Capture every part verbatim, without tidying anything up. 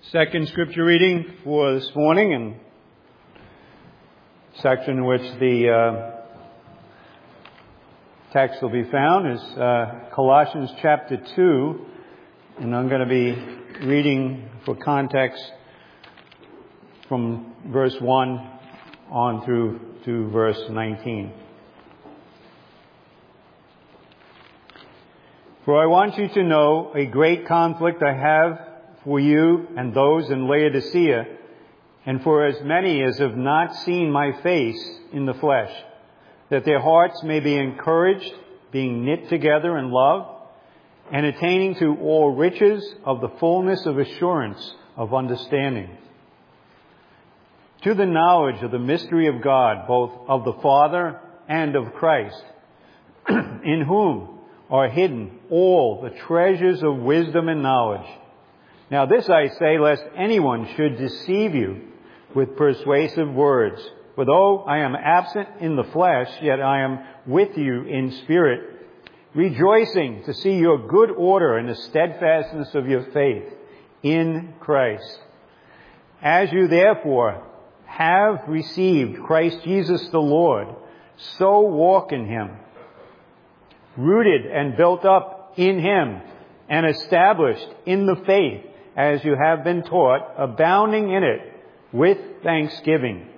Second scripture reading for this morning, and section in which the uh, text will be found is uh, Colossians chapter two, and I'm going to be reading for context from verse one on through to verse nineteen. For I want you to know a great conflict I have for you and those in Laodicea, and for as many as have not seen my face in the flesh, that their hearts may be encouraged, being knit together in love, and attaining to all riches of the fullness of assurance of understanding, to the knowledge of the mystery of God, both of the Father and of Christ, in whom are hidden all the treasures of wisdom and knowledge. Now this I say, lest anyone should deceive you with persuasive words. For though I am absent in the flesh, yet I am with you in spirit, rejoicing to see your good order and the steadfastness of your faith in Christ. As you therefore have received Christ Jesus the Lord, so walk in Him, rooted and built up in Him, and established in the faith, as you have been taught, abounding in it with thanksgiving.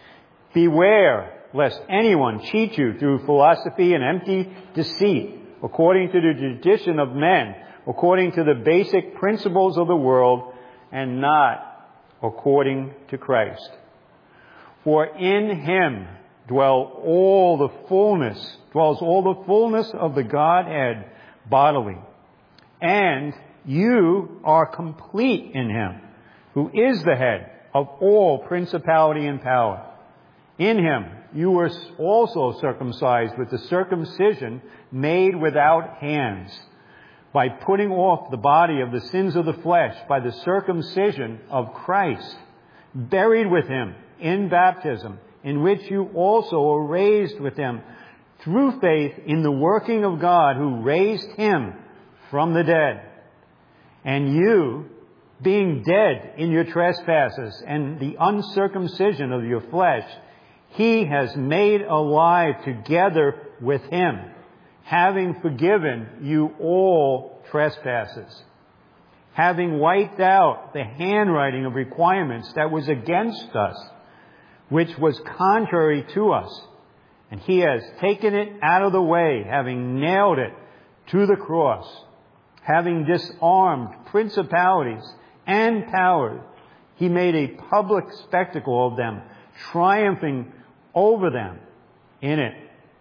Beware lest anyone cheat you through philosophy and empty deceit, according to the tradition of men, according to the basic principles of the world, and not according to Christ. For in Him dwell all the fullness, dwells all the fullness of the Godhead bodily. And you are complete in Him, who is the head of all principality and power. In Him you were also circumcised with the circumcision made without hands, by putting off the body of the sins of the flesh by the circumcision of Christ, buried with Him in baptism, in which you also are raised with Him through faith in the working of God who raised Him from the dead. And you, being dead in your trespasses and the uncircumcision of your flesh, He has made alive together with Him, having forgiven you all trespasses, having wiped out the handwriting of requirements that was against us, which was contrary to us. And He has taken it out of the way, having nailed it to the cross. Having disarmed principalities and powers, He made a public spectacle of them, triumphing over them in it.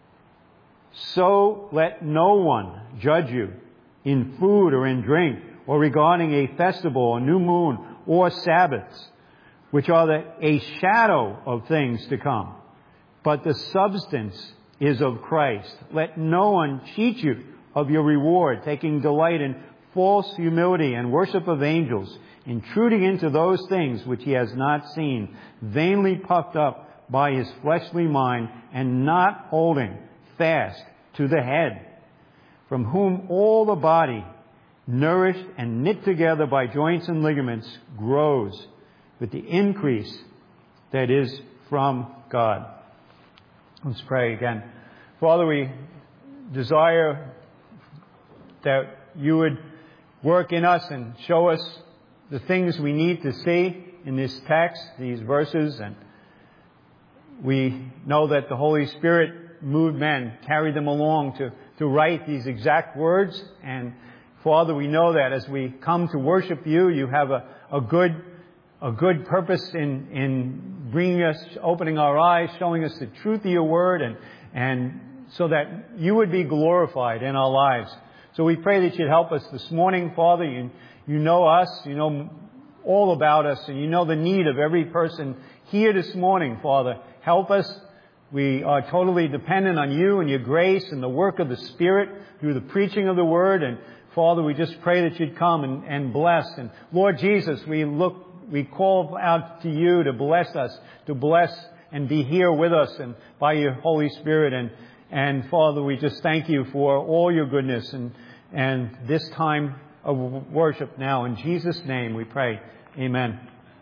So let no one judge you in food or in drink, or regarding a festival or new moon or Sabbaths, which are the, a shadow of things to come. But the substance is of Christ. Let no one cheat you of your reward, taking delight in false humility and worship of angels, intruding into those things which he has not seen, vainly puffed up by his fleshly mind, and not holding fast to the head, from whom all the body, nourished and knit together by joints and ligaments, grows with the increase that is from God. Let's pray again. Father, we desire that you would work in us and show us the things we need to see in this text, these verses. And we know that the Holy Spirit moved men, carried them along to, to write these exact words. And Father, we know that as we come to worship you, you have a, a good a good purpose in, in bringing us, opening our eyes, showing us the truth of your word, and, and so that you would be glorified in our lives. So we pray that you'd help us this morning, Father. You, you know us, you know all about us, and you know the need of every person here this morning, Father. Help us. We are totally dependent on you and your grace and the work of the Spirit through the preaching of the word. And Father, we just pray that you'd come and, and bless. And Lord Jesus, we look, we call out to you to bless us, to bless and be here with us and by your Holy Spirit. And, and Father, we just thank you for all your goodness and, and this time of worship now. In Jesus' name we pray. Amen.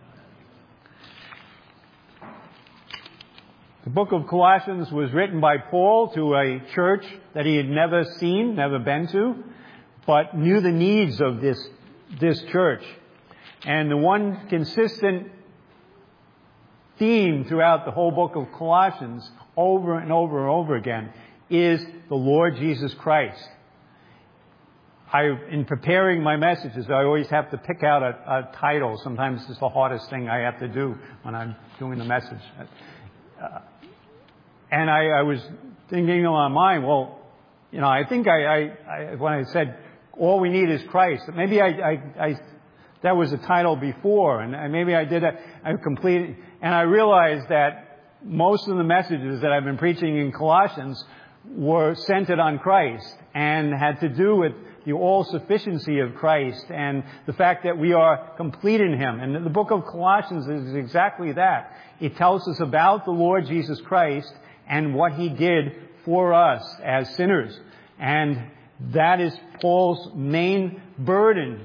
The book of Colossians was written by Paul to a church that he had never seen, never been to, but knew the needs of this, this church. And the one consistent theme throughout the whole book of Colossians, over and over and over again, is the Lord Jesus Christ. I, in preparing my messages, I always have to pick out a, a title. Sometimes it's the hardest thing I have to do when I'm doing the message. Uh, and I, I was thinking in my mind, well, you know, I think I, I, I when I said all we need is Christ, maybe I, I, I that was a title before, and maybe I did a, I completed, and I realized that most of the messages that I've been preaching in Colossians were centered on Christ and had to do with the all-sufficiency of Christ and the fact that we are complete in Him. And the book of Colossians is exactly that. It tells us about the Lord Jesus Christ and what He did for us as sinners. And that is Paul's main burden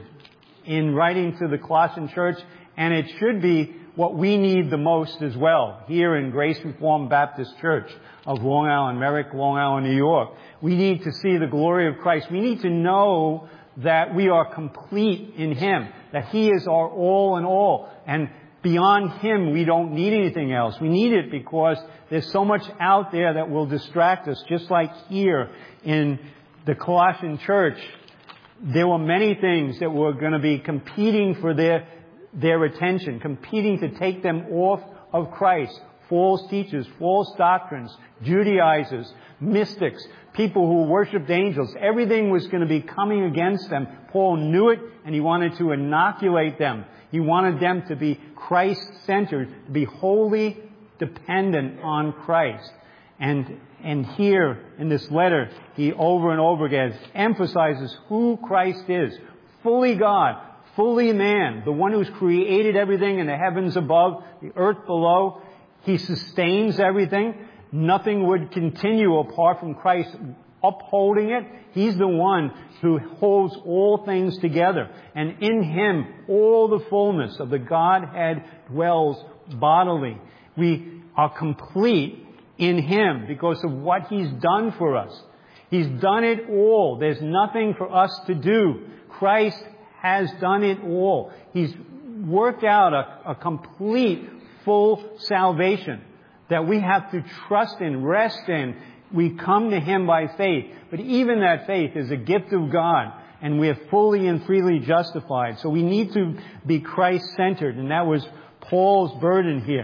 in writing to the Colossian church, and it should be what we need the most as well here in Grace Reformed Baptist Church of Long Island, Merrick, Long Island, New York. We need to see the glory of Christ. We need to know that we are complete in Him, that He is our all in all. And beyond Him, we don't need anything else. We need it because there's so much out there that will distract us, just like here in the Colossian church. There were many things that were going to be competing for their their attention, competing to take them off of Christ. False teachers, false doctrines, Judaizers, mystics, people who worshipped angels. Everything was going to be coming against them. Paul knew it, and he wanted to inoculate them. He wanted them to be Christ-centered, to be wholly dependent on Christ. And and here in this letter, he over and over again emphasizes who Christ is. Fully God, fully man, the one who's created everything in the heavens above, the earth below. He sustains everything. Nothing would continue apart from Christ upholding it. He's the one who holds all things together. And in Him, all the fullness of the Godhead dwells bodily. We are complete in Him because of what He's done for us. He's done it all. There's nothing for us to do. Christ has done it all. He's worked out a, a complete, full salvation that we have to trust in, rest in. We come to Him by faith. But even that faith is a gift of God, and we are fully and freely justified. So we need to be Christ-centered, and that was Paul's burden here.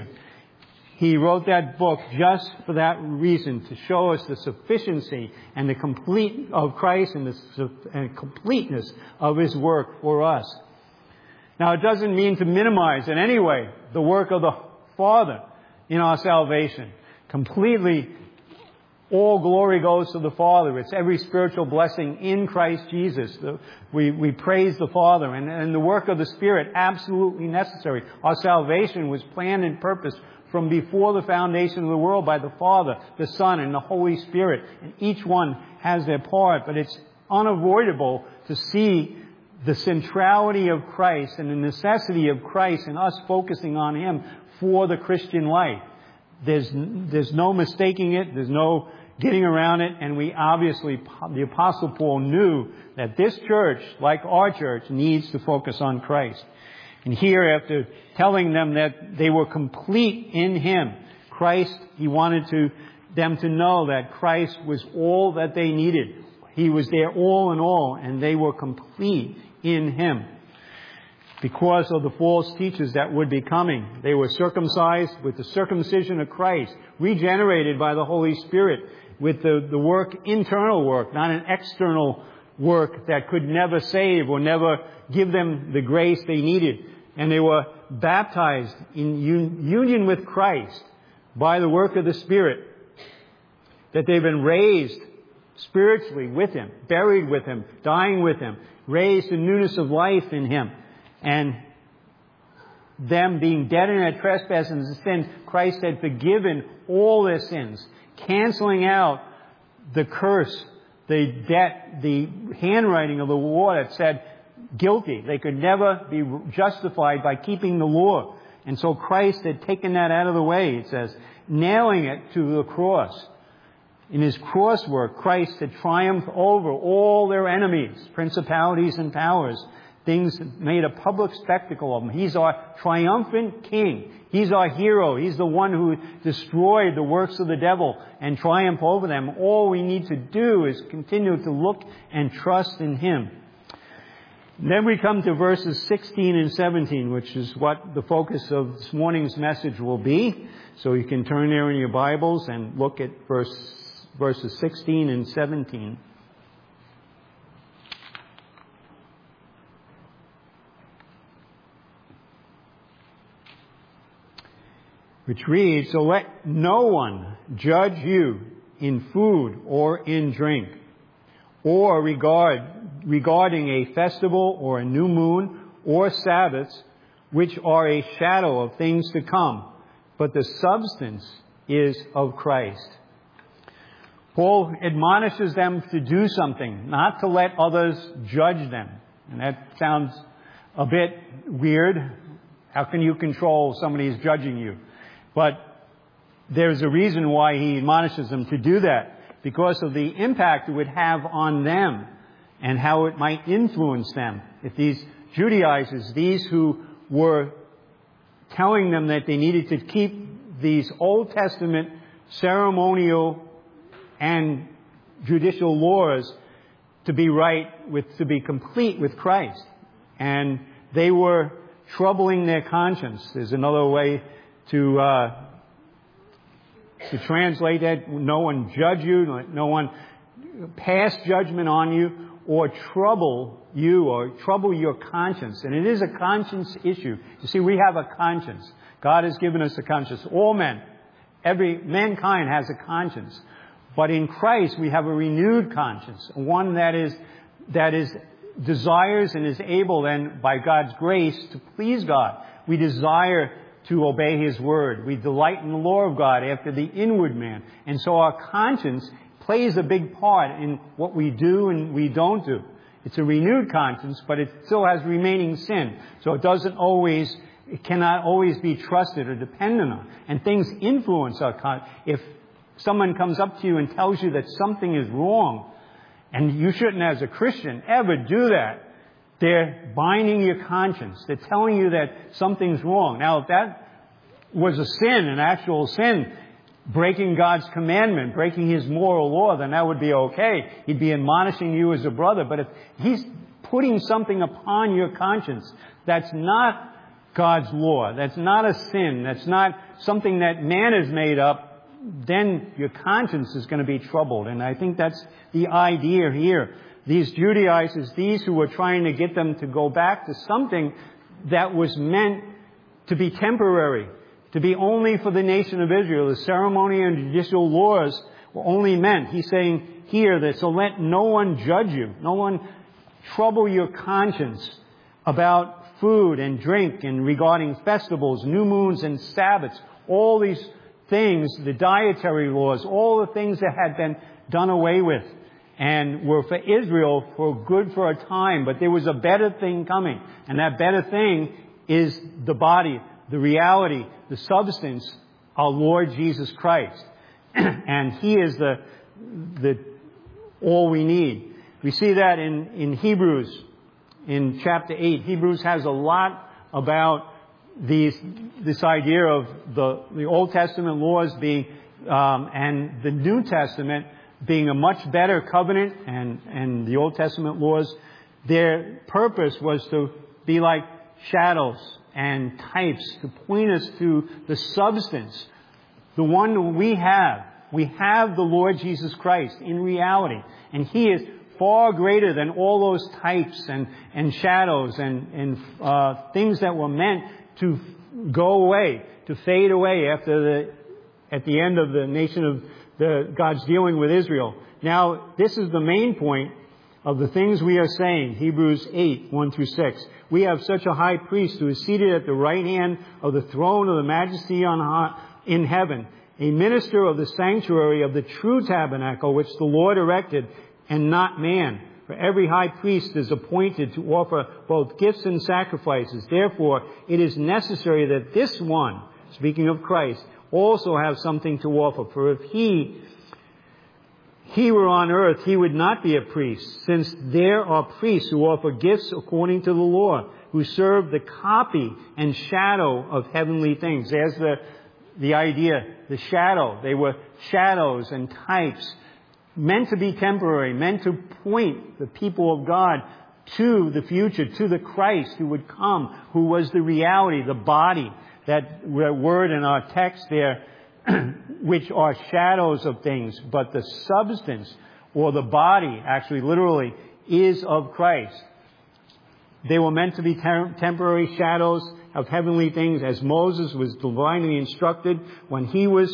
He wrote that book just for that reason, to show us the sufficiency and the complete of Christ and the and completeness of His work for us. Now, it doesn't mean to minimize in any way the work of the Father in our salvation. Completely, all glory goes to the Father. It's every spiritual blessing in Christ Jesus. The, we, we praise the Father. And, and the work of the Spirit, absolutely necessary. Our salvation was planned and purposed from before the foundation of the world by the Father, the Son, and the Holy Spirit. And each one has their part. But it's unavoidable to see the centrality of Christ and the necessity of Christ and us focusing on Him for the Christian life. There's, there's no mistaking it. There's no getting around it. And we obviously, the Apostle Paul knew that this church, like our church, needs to focus on Christ. And here, after telling them that they were complete in Him, Christ, he wanted to, them to know that Christ was all that they needed. He was their all in all, and they were complete in Him. Because of the false teachers that would be coming, they were circumcised with the circumcision of Christ, regenerated by the Holy Spirit with the, the work, internal work, not an external work that could never save or never give them the grace they needed. And they were baptized in union with Christ by the work of the Spirit. That they've been raised spiritually with Him, buried with Him, dying with Him, raised in newness of life in Him. And them being dead in their trespasses and sins, Christ had forgiven all their sins, canceling out the curse, the debt, the handwriting of the law that said, guilty. They could never be justified by keeping the law. And so Christ had taken that out of the way, it says, nailing it to the cross. In his cross work, Christ had triumphed over all their enemies, principalities and powers. Things made a public spectacle of him. He's our triumphant king. He's our hero. He's the one who destroyed the works of the devil and triumphed over them. All we need to do is continue to look and trust in him. And then we come to verses sixteen and seventeen, which is what the focus of this morning's message will be. So you can turn there in your Bibles and look at verse, verses sixteen and seventeen. Which reads, "So let no one judge you in food or in drink, or regard regarding a festival or a new moon or Sabbaths, which are a shadow of things to come, but the substance is of Christ." Paul admonishes them to do something, not to let others judge them. And that sounds a bit weird. How can you control somebody who's judging you? But there's a reason why he admonishes them to do that, because of the impact it would have on them and how it might influence them. If these Judaizers, these who were telling them that they needed to keep these Old Testament ceremonial and judicial laws to be right, with to be complete with Christ. And they were troubling their conscience. There's another way to uh, to translate that. No one judge you, no one pass judgment on you, or trouble you, or trouble your conscience. And it is a conscience issue. You see, we have a conscience. God has given us a conscience. All men, every mankind has a conscience. But in Christ, we have a renewed conscience, one that is that is desires and is able then, by God's grace, to please God. We desire to obey his word. We delight in the law of God after the inward man. And so our conscience plays a big part in what we do and we don't do. It's a renewed conscience, but it still has remaining sin. So it doesn't always, it cannot always be trusted or dependent on. And things influence our conscience. If someone comes up to you and tells you that something is wrong, and you shouldn't, as a Christian, ever do that, they're binding your conscience. They're telling you that something's wrong. Now, if that was a sin, an actual sin, breaking God's commandment, breaking his moral law, then that would be okay. He'd be admonishing you as a brother. But if he's putting something upon your conscience that's not God's law, that's not a sin, that's not something that man has made up, then your conscience is going to be troubled. And I think that's the idea here. These Judaizers, these who were trying to get them to go back to something that was meant to be temporary, to be only for the nation of Israel. The ceremony and judicial laws were only meant, he's saying here, that so let no one judge you, no one trouble your conscience about food and drink and regarding festivals, new moons and Sabbaths, all these things, the dietary laws, all the things that had been done away with and were for Israel for good for a time, but there was a better thing coming. And that better thing is the body, the reality, the substance, our Lord Jesus Christ. And he is the, the, all we need. We see that in, in Hebrews, in chapter eight. Hebrews has a lot about these, this idea of the, the Old Testament laws being, um, and the New Testament being a much better covenant, and, and the Old Testament laws, their purpose was to be like shadows and types to point us to the substance, the one we have. We have the Lord Jesus Christ in reality, and he is far greater than all those types and, and shadows and, and uh, things that were meant to go away, to fade away after the at the end of the nation of the God's dealing with Israel. Now, this is the main point of the things we are saying. Hebrews eight, one through six. We have such a high priest who is seated at the right hand of the throne of the majesty on high, in heaven, a minister of the sanctuary of the true tabernacle which the Lord erected, and not man. For every high priest is appointed to offer both gifts and sacrifices. Therefore, it is necessary that this one, speaking of Christ, also have something to offer. For if he, he were on earth, he would not be a priest, since there are priests who offer gifts according to the law, who serve the copy and shadow of heavenly things. There's the, the idea, the shadow. They were shadows and types, meant to be temporary, meant to point the people of God to the future, to the Christ who would come, who was the reality, the body, that word in our text there, which are shadows of things, but the substance, or the body, actually literally, is of Christ. They were meant to be ter- temporary shadows of heavenly things, as Moses was divinely instructed when he was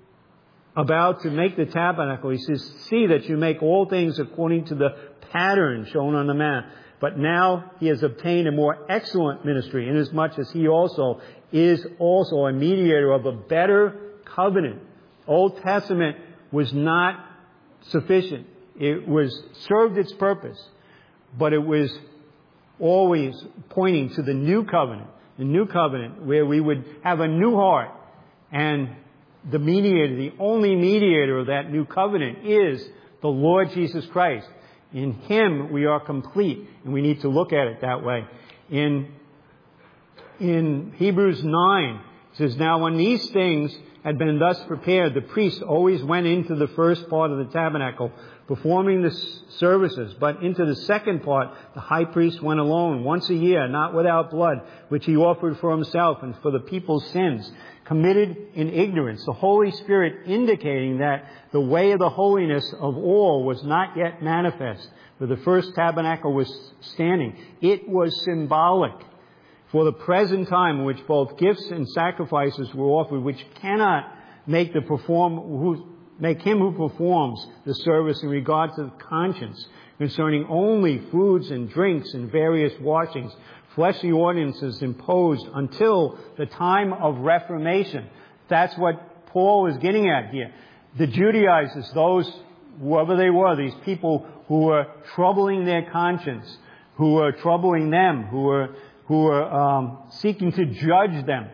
about to make the tabernacle. He says, see that you make all things according to the pattern shown on the map. But now he has obtained a more excellent ministry, inasmuch as he also is also a mediator of a better covenant. Old Testament was not sufficient. It was served its purpose, but it was always pointing to the new covenant, the new covenant where we would have a new heart. And the mediator, the only mediator of that new covenant is the Lord Jesus Christ. In Him we are complete, and we need to look at it that way. In, in Hebrews nine, it says, now when these things had been thus prepared, the priest always went into the first part of the tabernacle, performing the services. But into the second part, the high priest went alone, once a year, not without blood, which he offered for himself and for the people's sins, committed in ignorance. The Holy Spirit indicating that the way of the holiness of all was not yet manifest, for the first tabernacle was standing. It was symbolic for the present time in which both gifts and sacrifices were offered, which cannot make the perform who make him who performs the service in regard to the conscience, concerning only foods and drinks and various washings, fleshly ordinances imposed until the time of Reformation. That's what Paul is getting at here. The Judaizers, those, whoever they were, these people who were troubling their conscience, who were troubling them, who were who were um, seeking to judge them.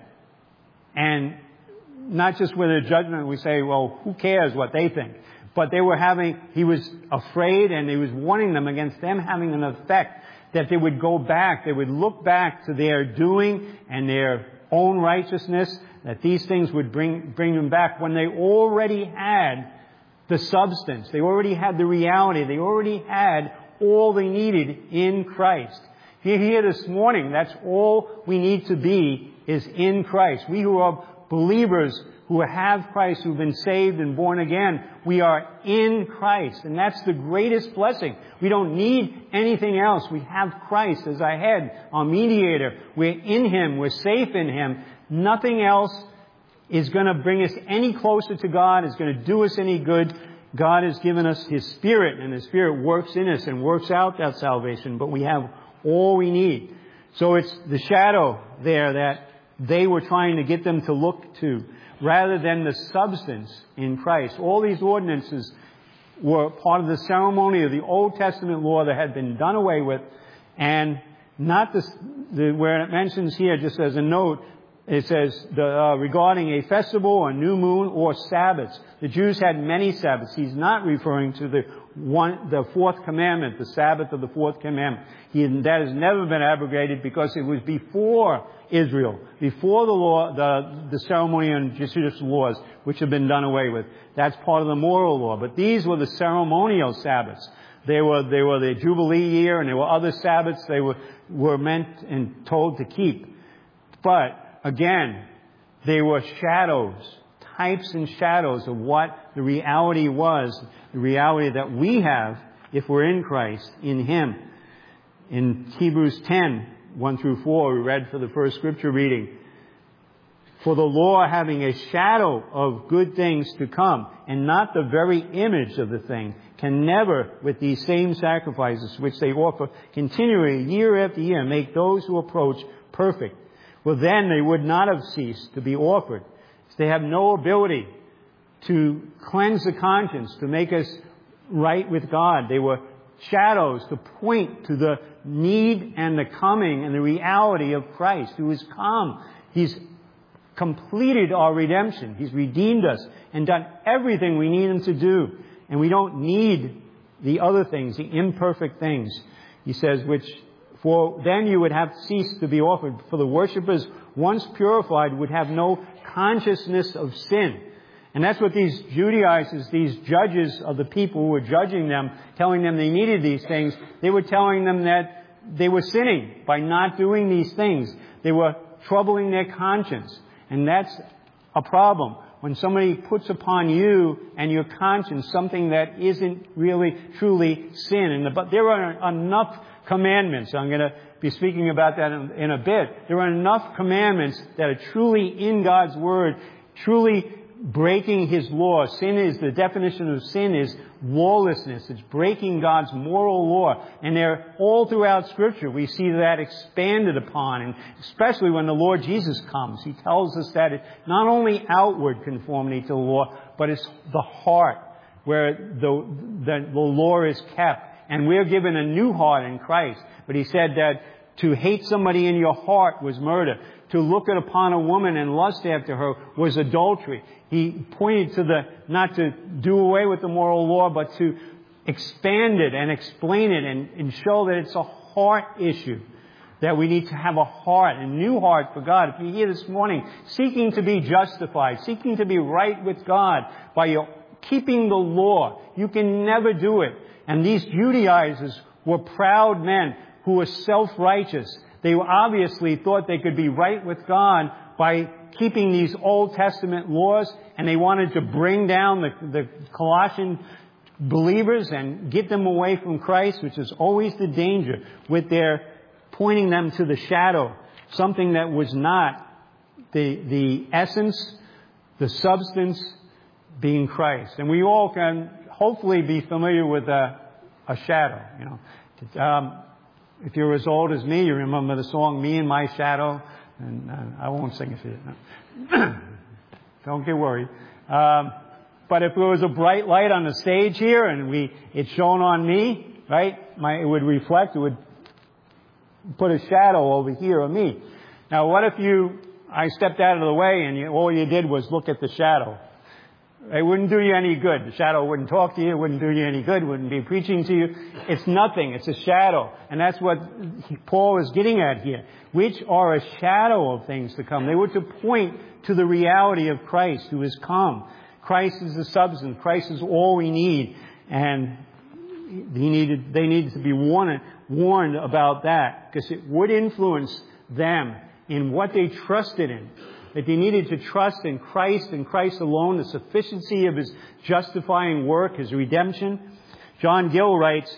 And not just with a judgment, we say, well, who cares what they think? But they were having, he was afraid, and he was warning them against them having an effect, that they would go back, they would look back to their doing and their own righteousness, that these things would bring, bring them back when they already had the substance. They already had the reality. They already had all they needed in Christ. Here, here this morning, that's all we need to be, is in Christ. We who are believers, who have Christ, who've been saved and born again, we are in Christ. And that's the greatest blessing. We don't need anything else. We have Christ as our head, our mediator. We're in Him. We're safe in Him. Nothing else is going to bring us any closer to God, is going to do us any good. God has given us His Spirit, and His Spirit works in us and works out that salvation. But we have all we need. So it's the shadow there that they were trying to get them to look to, rather than the substance in Christ. All these ordinances were part of the ceremony of the Old Testament law that had been done away with, and not this, the, where it mentions here, just as a note, it says the, uh, regarding a festival, a new moon, or Sabbaths. The Jews had many Sabbaths. He's not referring to the one, the fourth commandment, the Sabbath of the fourth commandment. He, that has never been abrogated because it was before Israel, before the law, the, the ceremony and Jewish laws, which have been done away with. That's part of the moral law. But these were the ceremonial Sabbaths. They were, they were the Jubilee year, and there were other Sabbaths they were, were meant and told to keep. But again, they were shadows, types and shadows of what the reality was, the reality that we have if we're in Christ, in Him. In Hebrews ten, one through four, we read for the first scripture reading, for the law having a shadow of good things to come, and not the very image of the thing, can never, with these same sacrifices which they offer continually year after year, make those who approach perfect. Well, then they would not have ceased to be offered. They have no ability to cleanse the conscience, to make us right with God. They were shadows to point to the need and the coming and the reality of Christ, who has come. He's completed our redemption. He's redeemed us and done everything we need Him to do. And we don't need the other things, the imperfect things. He says, which, for then you would have ceased to be offered. For the worshippers, once purified, would have no consciousness of sin. And that's what these Judaizers, these judges of the people who were judging them, telling them they needed these things, they were telling them that they were sinning by not doing these things. They were troubling their conscience. And that's a problem. When somebody puts upon you and your conscience something that isn't really, truly sin. And but there are enough commandments. I'm going to be speaking about that in, in a bit. There are enough commandments that are truly in God's Word, truly breaking His law. Sin is, the definition of sin is lawlessness. It's breaking God's moral law. And they're all throughout Scripture. We see that expanded upon. And especially when the Lord Jesus comes, He tells us that it's not only outward conformity to the law, but it's the heart where the, the, the law is kept. And we're given a new heart in Christ. But He said that to hate somebody in your heart was murder. To look at upon a woman and lust after her was adultery. He pointed to the, not to do away with the moral law, but to expand it and explain it and, and show that it's a heart issue. That we need to have a heart, a new heart for God. If you're here this morning seeking to be justified, seeking to be right with God by your keeping the law, you can never do it. And these Judaizers were proud men who were self-righteous. They obviously thought they could be right with God by keeping these Old Testament laws, and they wanted to bring down the, the Colossian believers and get them away from Christ, which is always the danger with their pointing them to the shadow, something that was not the, the essence, the substance being Christ. And we all can hopefully be familiar with a, a shadow, you know. Um, If you're as old as me, you remember the song, Me and My Shadow. And uh, I won't sing it for you. No. Don't get worried. Um, but if there was a bright light on the stage here and we it shone on me, right, my, it would reflect, it would put a shadow over here on me. Now, what if you, I stepped out of the way and you, all you did was look at the shadow? It wouldn't do you any good. The shadow wouldn't talk to you. It wouldn't do you any good. It wouldn't be preaching to you. It's nothing. It's a shadow. And that's what Paul is getting at here. Which are a shadow of things to come. They were to point to the reality of Christ who has come. Christ is the substance. Christ is all we need. And he needed, they needed to be warned, warned about that. Because it would influence them in what they trusted in. That they needed to trust in Christ and Christ alone, the sufficiency of His justifying work, His redemption. John Gill writes,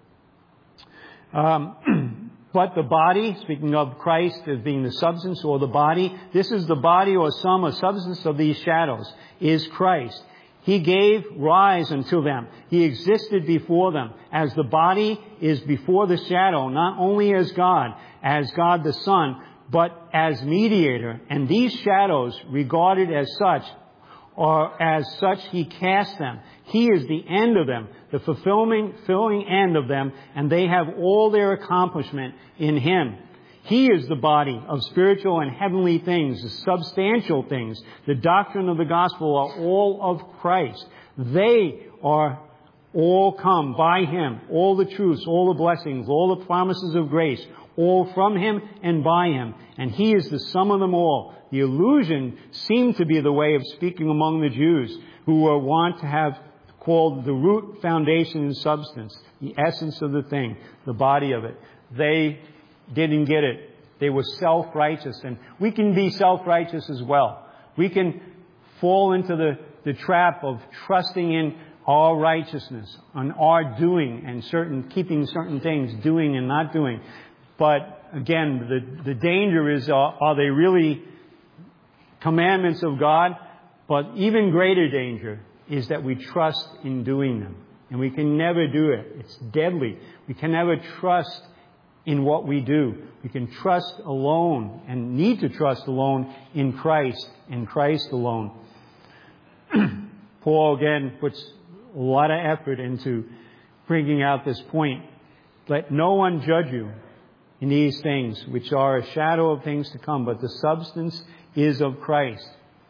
um, but the body, speaking of Christ as being the substance or the body, this is the body or sum or substance of these shadows, is Christ. He gave rise unto them. He existed before them. As the body is before the shadow, not only as God, as God the Son, but as mediator. And these shadows, regarded as such, or as such He cast them. He is the end of them, the fulfilling, fulfilling end of them, and they have all their accomplishment in Him. He is the body of spiritual and heavenly things, the substantial things. The doctrine of the gospel are all of Christ. They are all come by Him, all the truths, all the blessings, all the promises of grace, all from Him and by Him. And He is the sum of them all. The illusion seemed to be the way of speaking among the Jews, who were wont to have called the root, foundation, and substance, the essence of the thing, the body of it. They didn't get it. They were self-righteous. And we can be self-righteous as well. We can fall into the, the trap of trusting in our righteousness, on our doing and certain, keeping certain things, doing and not doing. But again, the, the danger is, uh, are they really commandments of God? But even greater danger is that we trust in doing them. And we can never do it. It's deadly. We can never trust in what we do. We can trust alone and need to trust alone in Christ and Christ alone. Paul again puts a lot of effort into bringing out this point. Let no one judge you in these things, which are a shadow of things to come, but the substance is of Christ.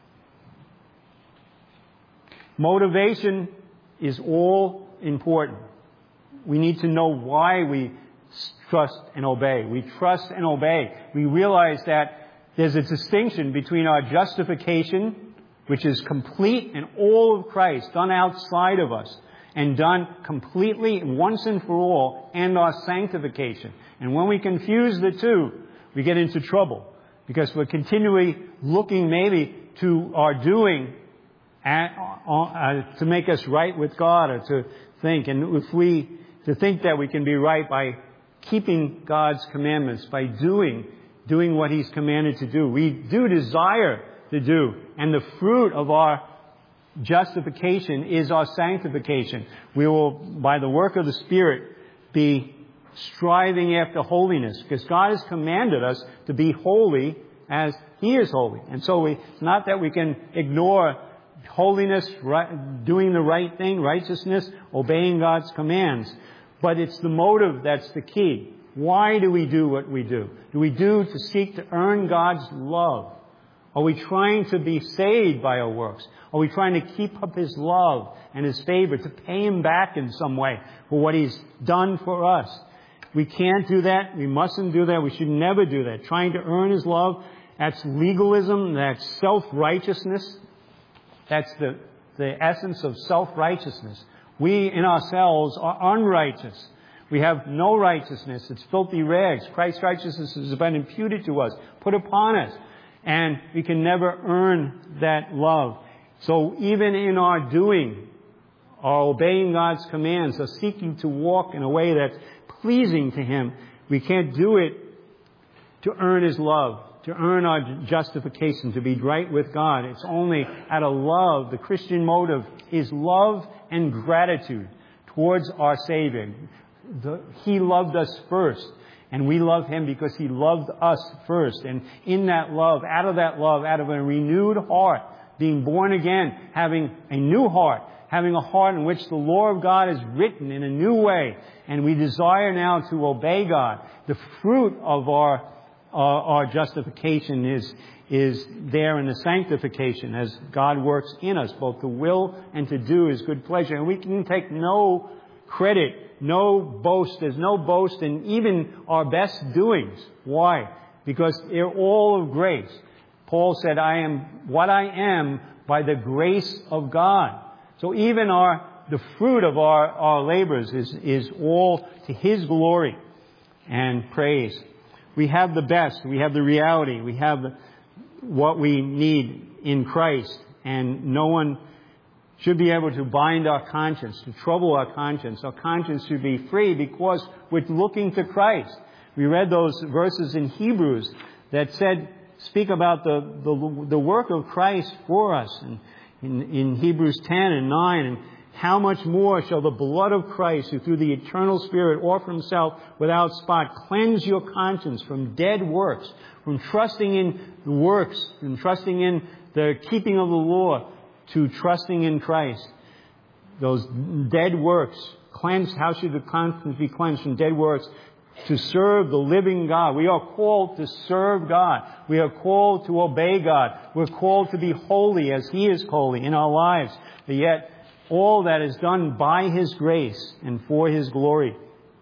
Motivation is all important. We need to know why we trust and obey. We trust and obey. We realize that there's a distinction between our justification, which is complete and all of Christ, done outside of us, and done completely once and for all, and our sanctification. And when we confuse the two, we get into trouble, because we're continually looking maybe to our doing at, uh, to make us right with God, or to think, and if we, to think that we can be right by keeping God's commandments, by doing, doing what He's commanded to do. We do desire to do, and the fruit of our justification is our sanctification. We will, by the work of the Spirit, be striving after holiness, because God has commanded us to be holy as He is holy. And so we, it's not that we can ignore holiness, right, doing the right thing, righteousness, obeying God's commands, but it's the motive that's the key. Why do we do what we do? Do we do to seek to earn God's love? Are we trying to be saved by our works? Are we trying to keep up His love and His favor, to pay Him back in some way for what He's done for us? We can't do that. We mustn't do that. We should never do that. Trying to earn His love, that's legalism, that's self-righteousness. That's the, the essence of self-righteousness. We in ourselves are unrighteous. We have no righteousness. It's filthy rags. Christ's righteousness has been imputed to us, put upon us. And we can never earn that love. So even in our doing, our obeying God's commands, our seeking to walk in a way that's pleasing to Him, we can't do it to earn His love, to earn our justification, to be right with God. It's only out of love. The Christian motive is love and gratitude towards our Savior. The, he loved us first, and we love Him because He loved us first. And in that love, out of that love, out of a renewed heart, being born again, having a new heart, having a heart in which the law of God is written in a new way, and we desire now to obey God. The fruit of our our, our justification is is there in the sanctification, as God works in us, both to will and to do His good pleasure. And we can take no credit, no boast. There's no boast in even our best doings. Why? Because they're all of grace. Paul said, I am what I am by the grace of God. So even our the fruit of our, our labors is, is all to His glory and praise. We have the best. We have the reality. We have what we need in Christ. And no one should be able to bind our conscience, to trouble our conscience. Our conscience should be free because we're looking to Christ. We read those verses in Hebrews that said, speak about the, the, the work of Christ for us. And in, in Hebrews ten and nine, and how much more shall the blood of Christ, who through the eternal Spirit offer Himself without spot, cleanse your conscience from dead works, from trusting in the works, from trusting in the keeping of the law, to trusting in Christ. Those dead works, cleansed, how should the conscience be cleansed from dead works? To serve the living God. We are called to serve God. We are called to obey God. We're called to be holy as He is holy in our lives. But yet, all that is done by His grace and for His glory.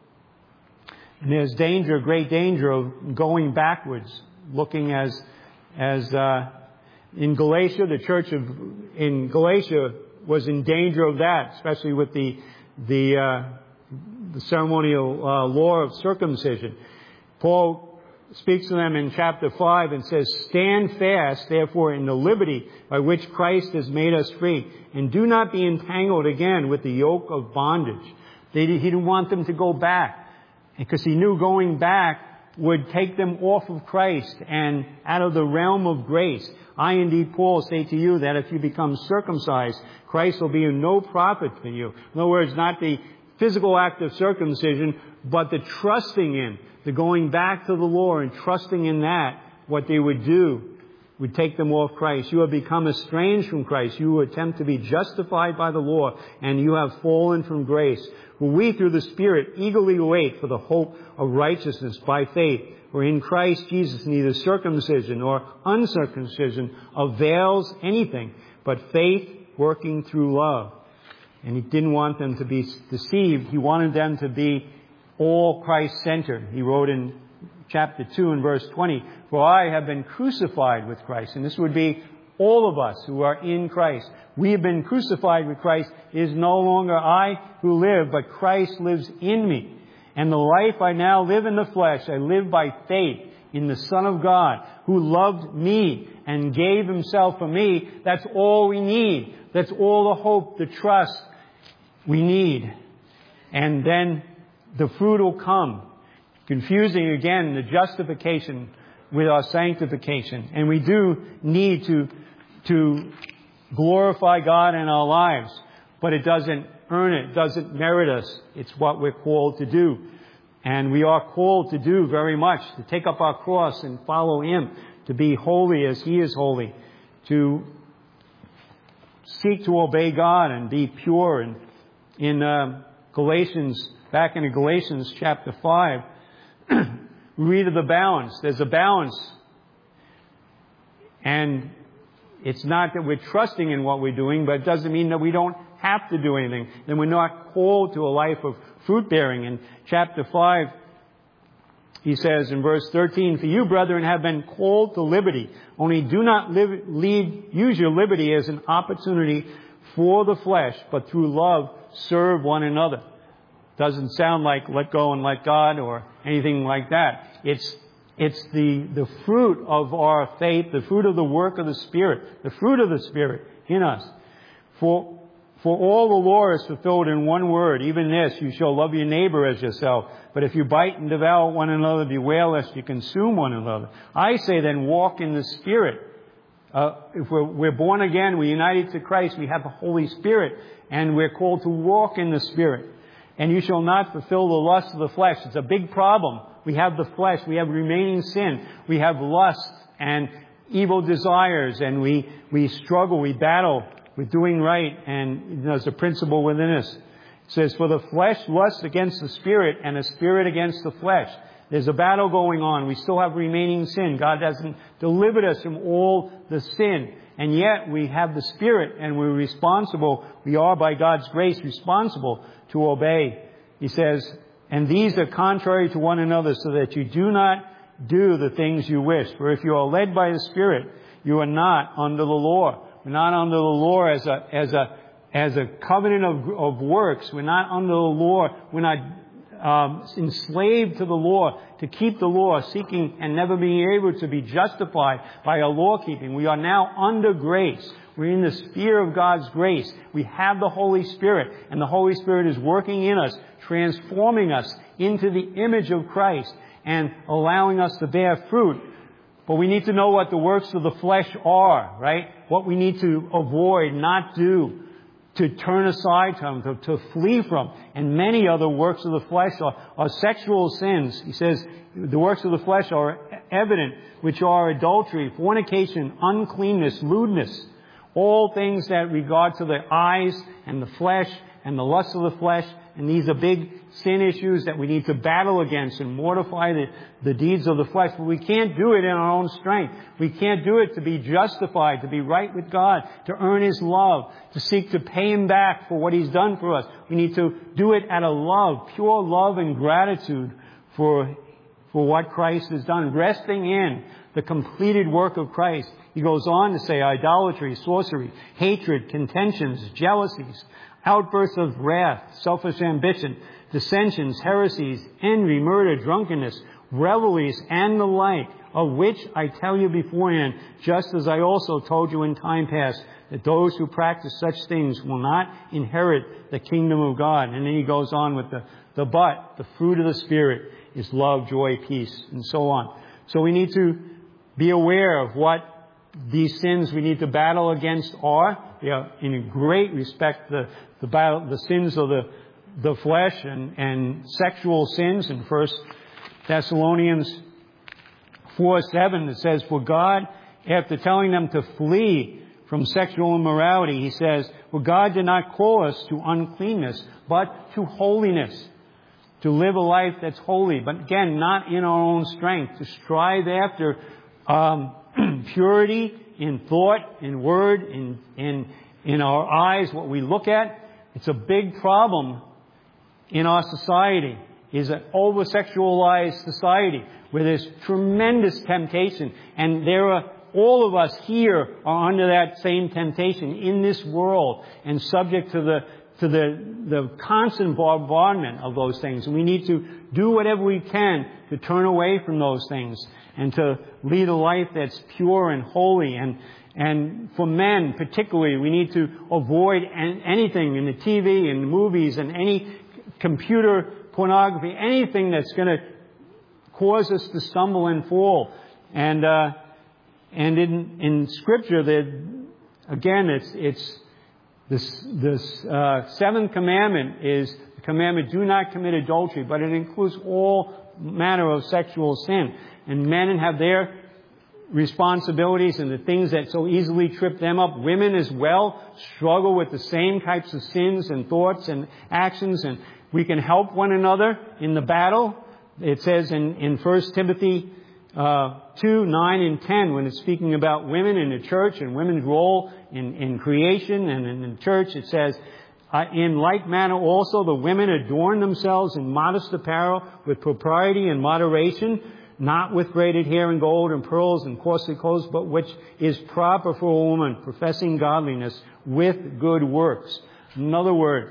And there's danger, great danger of going backwards, looking as, as uh, in Galatia, the church of in Galatia was in danger of that, especially with the the, uh, the ceremonial uh, law of circumcision. Paul speaks to them in chapter five and says, stand fast, therefore, in the liberty by which Christ has made us free, and do not be entangled again with the yoke of bondage. They, he didn't want them to go back, because he knew going back would take them off of Christ and out of the realm of grace. I indeed, Paul, say to you that if you become circumcised, Christ will be of no profit for you. In other words, not the physical act of circumcision, but the trusting in, the going back to the law and trusting in that, what they would do would take them off Christ. You have become estranged from Christ. You attempt to be justified by the law, and you have fallen from grace. For we, through the Spirit, eagerly wait for the hope of righteousness by faith. For in Christ Jesus neither circumcision nor uncircumcision avails anything, but faith working through love. And he didn't want them to be deceived. He wanted them to be all Christ-centered. He wrote in chapter two and verse twenty, for I have been crucified with Christ. And this would be all of us who are in Christ. We have been crucified with Christ. It is no longer I who live, but Christ lives in me. And the life I now live in the flesh, I live by faith in the Son of God, who loved me and gave himself for me. That's all we need. That's all the hope, the trust we need. And then the fruit will come. Confusing again the justification with our sanctification. And we do need to, to glorify God in our lives. But it doesn't earn it. It doesn't merit us. It's what we're called to do. And we are called to do very much. To take up our cross and follow him. To be holy as he is holy. To seek to obey God and be pure. And in uh, Galatians, back in Galatians chapter five, we read of the balance. There's a balance. And it's not that we're trusting in what we're doing, but it doesn't mean that we don't have to do anything. Then we're not called to a life of fruit bearing. In chapter five, he says in verse thirteen, for you, brethren, have been called to liberty. Only do not live, lead, use your liberty as an opportunity for the flesh, but through love serve one another. Doesn't sound like let go and let God or anything like that. It's It's the, the fruit of our faith, the fruit of the work of the Spirit, the fruit of the Spirit in us. For, for all the law is fulfilled in one word, even this, you shall love your neighbor as yourself. But if you bite and devour one another, beware lest you consume one another. I say then, walk in the Spirit. Uh, if we're, we're born again, we're united to Christ, we have the Holy Spirit, and we're called to walk in the Spirit. And you shall not fulfill the lust of the flesh. It's a big problem. We have the flesh. We have remaining sin. We have lust and evil desires. And we, we struggle. We battle with doing right. And there's a principle within us. It says, for the flesh lusts against the Spirit and the Spirit against the flesh. There's a battle going on. We still have remaining sin. God hasn't delivered us from all the sin. And yet we have the Spirit and we're responsible. We are by God's grace responsible to obey. He says, and these are contrary to one another, so that you do not do the things you wish. For if you are led by the Spirit, you are not under the law. We're not under the law as a, as a, as a covenant of, of works. We're not under the law. We're not um, enslaved to the law, to keep the law, seeking and never being able to be justified by our law keeping. We are now under grace. We're in the sphere of God's grace. We have the Holy Spirit, and the Holy Spirit is working in us, transforming us into the image of Christ and allowing us to bear fruit. But we need to know what the works of the flesh are, right? What we need to avoid, not do, to turn aside from, to, to flee from. And many other works of the flesh are, are sexual sins. He says the works of the flesh are evident, which are adultery, fornication, uncleanness, lewdness. All things that regard to the eyes and the flesh and the lust of the flesh. And these are big sin issues that we need to battle against and mortify the, the deeds of the flesh. But we can't do it in our own strength. We can't do it to be justified, to be right with God, to earn His love, to seek to pay Him back for what He's done for us. We need to do it out of love, pure love and gratitude for, for what Christ has done, resting in the completed work of Christ. He goes on to say idolatry, sorcery, hatred, contentions, jealousies, outbursts of wrath, selfish ambition, dissensions, heresies, envy, murder, drunkenness, revelries, and the like, of which I tell you beforehand, just as I also told you in time past, that those who practice such things will not inherit the kingdom of God. And then he goes on with the, the but, the fruit of the Spirit is love, joy, peace, and so on. So we need to be aware of what these sins we need to battle against are. They are in great respect the, the battle, the sins of the, the flesh and, and sexual sins. In First Thessalonians four seven, it says, for God after telling them to flee from sexual immorality, he says, well, God did not call us to uncleanness, but to holiness. To live a life that's holy, but again, not in our own strength. To strive after um, purity in thought, in word, in, in, in our eyes, what we look at. It's a big problem in our society, is an over-sexualized society where there's tremendous temptation. And there are, all of us here are under that same temptation in this world and subject to the to the, the constant bombardment of those things. And we need to do whatever we can to turn away from those things and to lead a life that's pure and holy. And, and for men particularly, we need to avoid an, anything in the T V and movies and any computer pornography, anything that's going to cause us to stumble and fall. And, uh, and in, in Scripture, that again, it's, it's, This, this uh, seventh commandment is the commandment, do not commit adultery, but it includes all manner of sexual sin. And men have their responsibilities and the things that so easily trip them up. Women as well struggle with the same types of sins and thoughts and actions, and we can help one another in the battle. It says in, in First Timothy Uh, two, nine, and ten, when it's speaking about women in the church and women's role in, in creation and in the church, it says, uh, in like manner also the women adorn themselves in modest apparel with propriety and moderation, not with braided hair and gold and pearls and costly clothes, but which is proper for a woman, professing godliness with good works. In other words,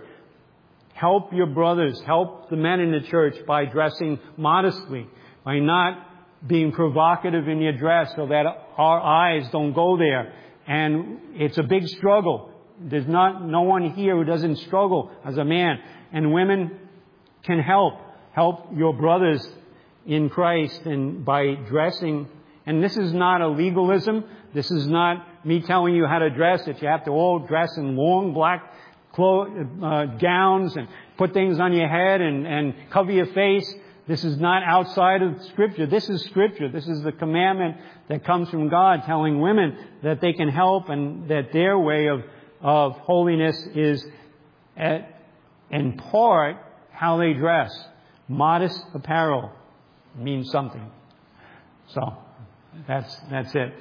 help your brothers, help the men in the church by dressing modestly, by not being provocative in your dress so that our eyes don't go there. And it's a big struggle. There's not no one here who doesn't struggle as a man. And women can help. Help your brothers in Christ and by dressing. And this is not a legalism. This is not me telling you how to dress, that you have to all dress in long black clothes, uh, gowns and put things on your head and, and cover your face. This is not outside of Scripture. This is Scripture. This is the commandment that comes from God telling women that they can help and that their way of, of holiness is at, in part how they dress. Modest apparel means something. So that's, that's it.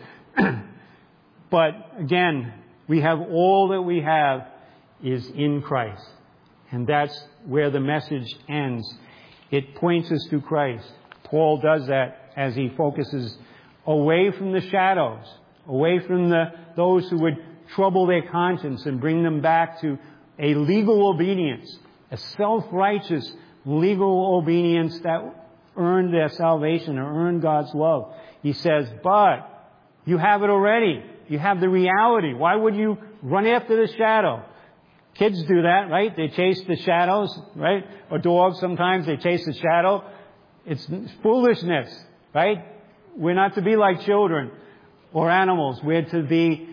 But again, we have all that we have is in Christ. And that's where the message ends. It points us to Christ. Paul does that as he focuses away from the shadows, away from the those who would trouble their conscience and bring them back to a legal obedience, a self-righteous legal obedience that earned their salvation or earned God's love. He says, but you have it already. You have the reality. Why would you run after the shadow? Kids do that, right? They chase the shadows, right? Or dogs sometimes, they chase the shadow. It's foolishness, right? We're not to be like children or animals. We're to be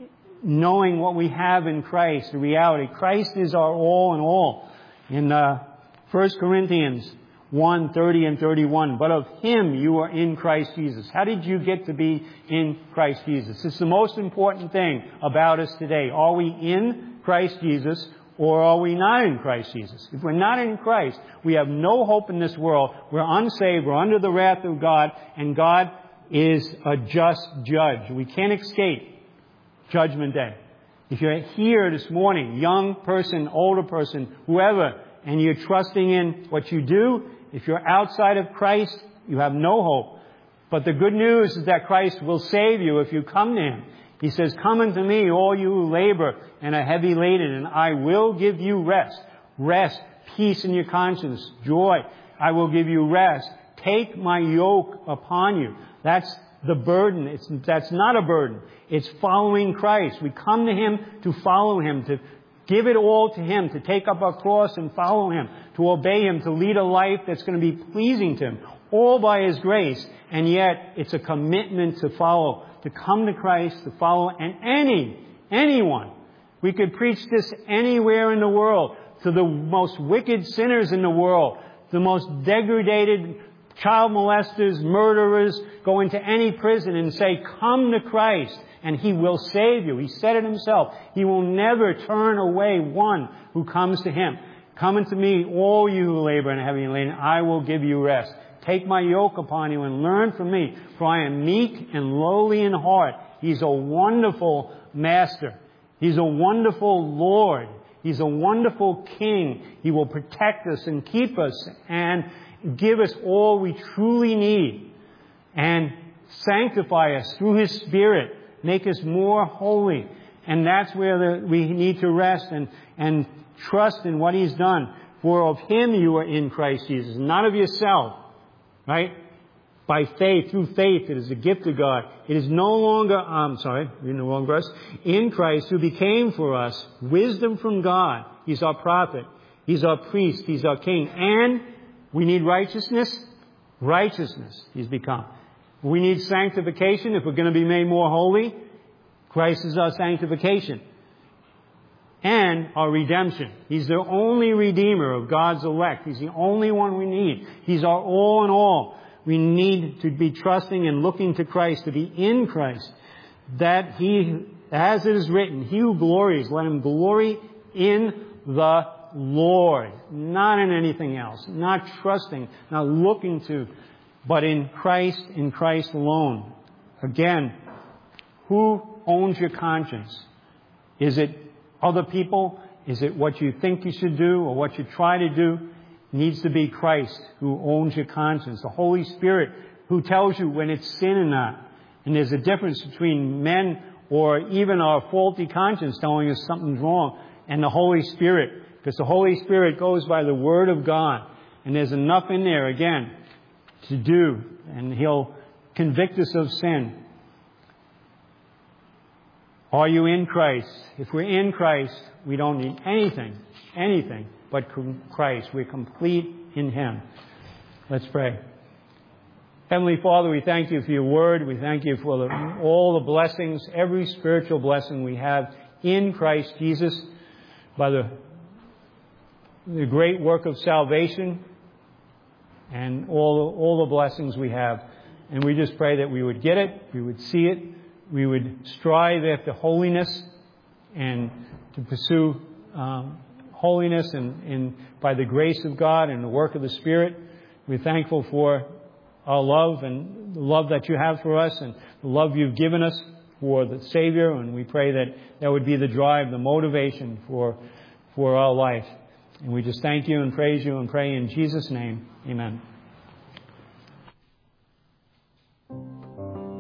knowing what we have in Christ, the reality. Christ is our all in all. In uh, First Corinthians one, thirty and thirty-one, but of Him you are in Christ Jesus. How did you get to be in Christ Jesus? It's the most important thing about us today. Are we in Christ Jesus, or are we not in Christ Jesus? If we're not in Christ, we have no hope in this world. We're unsaved. We're under the wrath of God, and God is a just judge. We can't escape Judgment Day. If you're here this morning, young person, older person, whoever, and you're trusting in what you do, if you're outside of Christ, you have no hope. But the good news is that Christ will save you if you come to Him. He says, come unto me, all you who labor and are heavy laden, and I will give you rest. Rest, peace in your conscience, joy. I will give you rest. Take my yoke upon you. That's the burden. It's, that's not a burden. It's following Christ. We come to Him to follow Him, to give it all to Him, to take up our cross and follow Him, to obey Him, to lead a life that's going to be pleasing to Him, all by His grace. And yet, it's a commitment to follow, to come to Christ, to follow, and any, anyone. We could preach this anywhere in the world, to the most wicked sinners in the world, the most degraded child molesters, murderers, go into any prison and say, come to Christ and He will save you. He said it Himself. He will never turn away one who comes to Him. Come unto me, all you who labor and are heavy laden, I will give you rest. Take my yoke upon you and learn from me, for I am meek and lowly in heart. He's a wonderful Master. He's a wonderful Lord. He's a wonderful King. He will protect us and keep us and give us all we truly need and sanctify us through His Spirit, make us more holy. And that's where the, we need to rest and, and trust in what He's done. For of Him you are in Christ Jesus, not of yourself, right? By faith, through faith, it is a gift of God. It is no longer, I'm sorry, reading the wrong verse. In Christ, who became for us wisdom from God. He's our prophet. He's our priest. He's our king. And we need righteousness. Righteousness He's become. We need sanctification if we're going to be made more holy. Christ is our sanctification. And our redemption. He's the only Redeemer of God's elect. He's the only one we need. He's our all in all. We need to be trusting and looking to Christ, to be in Christ. That He, as it is written, He who glories, let him glory in the Lord. Not in anything else. Not trusting, not looking to, but in Christ, in Christ alone. Again, who owns your conscience? Is it other people? Is it what you think you should do or what you try to do? It needs to be Christ who owns your conscience. The Holy Spirit who tells you when it's sin or not. And there's a difference between men or even our faulty conscience telling us something's wrong and the Holy Spirit. Because the Holy Spirit goes by the Word of God. And there's enough in there, again, to do. And He'll convict us of sin. Are you in Christ? If we're in Christ, we don't need anything, anything but Christ. We're complete in Him. Let's pray. Heavenly Father, we thank You for Your Word. We thank You for the, all the blessings, every spiritual blessing we have in Christ Jesus by the, the great work of salvation and all, all the blessings we have. And we just pray that we would get it, we would see it, we would strive after holiness and to pursue um, holiness and, and by the grace of God and the work of the Spirit. We're thankful for our love and the love that You have for us and the love You've given us for the Savior. And we pray that that would be the drive, the motivation for, for our life. And we just thank You and praise You and pray in Jesus' name. Amen.